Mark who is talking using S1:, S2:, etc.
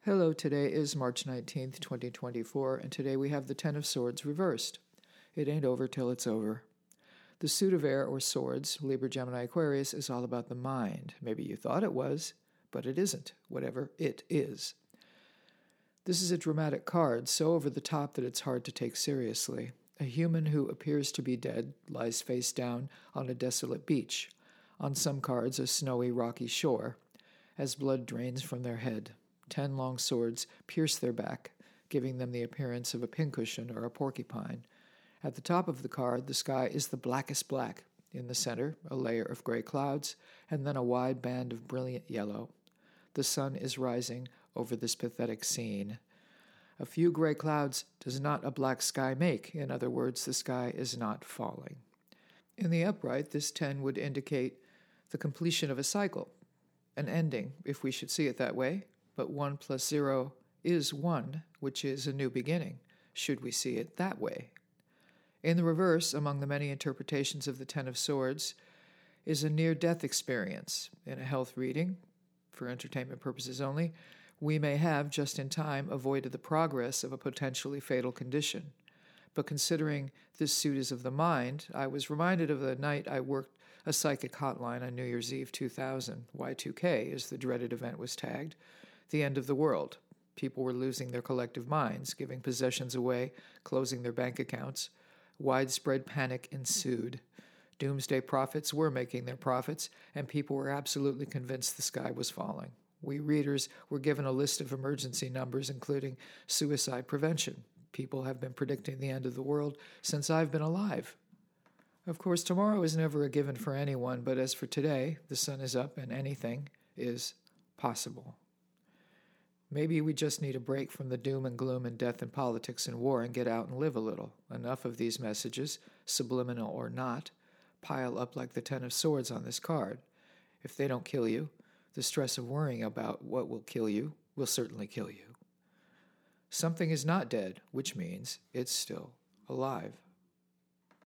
S1: Hello, today is March 19th, 2024, and today we have the Ten of Swords reversed. It ain't over till it's over. The suit of air or swords, Libra, Gemini, Aquarius, is all about the mind. Maybe you thought it was, but it isn't, whatever it is. This is a dramatic card, so over the top that it's hard to take seriously. A human who appears to be dead lies face down on a desolate beach. On some cards, a snowy, rocky shore, as blood drains from their head. 10 long swords pierce their back, giving them the appearance of a pincushion or a porcupine. At the top of the card, the sky is the blackest black. In the center, a layer of gray clouds, and then a wide band of brilliant yellow. The sun is rising over this pathetic scene. A few gray clouds does not a black sky make. In other words, the sky is not falling. In the upright, this 10 would indicate the completion of a cycle, an ending, if we should see it that way. But 1 plus 0 is 1, which is a new beginning, should we see it that way. In the reverse, among the many interpretations of the Ten of Swords, is a near-death experience. In a health reading, for entertainment purposes only, we may have, just in time, avoided the progress of a potentially fatal condition. But considering this suit is of the mind, I was reminded of the night I worked a psychic hotline on New Year's Eve 2000. Y2K, as the dreaded event was tagged. The end of the world. People were losing their collective minds, giving possessions away, closing their bank accounts. Widespread panic ensued. Doomsday prophets were making their profits, and people were absolutely convinced the sky was falling. We readers were given a list of emergency numbers, including suicide prevention. People have been predicting the end of the world since I've been alive. Of course, tomorrow is never a given for anyone, but as for today, the sun is up and anything is possible. Maybe we just need a break from the doom and gloom and death and politics and war and get out and live a little. Enough of these messages, subliminal or not, pile up like the Ten of Swords on this card. If they don't kill you, the stress of worrying about what will kill you will certainly kill you. Something is not dead, which means it's still alive.